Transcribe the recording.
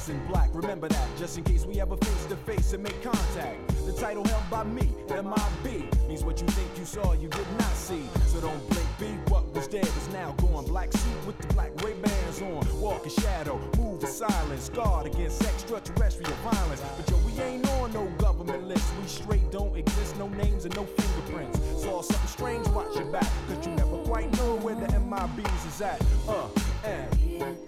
dressing black. Remember that, just in case we ever face to face and make contact. The title held by me, M.I.B. means what you think you saw, you did not see. So don't blink, be what was dead is now gone. Black suit with the black Ray-Bans on. Walk in shadow, move in silence. Guard against extraterrestrial violence. But yo, we ain't on no government list. We straight don't exist, no names and no fingerprints. Saw something strange, watch your back, cause you never quite know where the MIBs is at.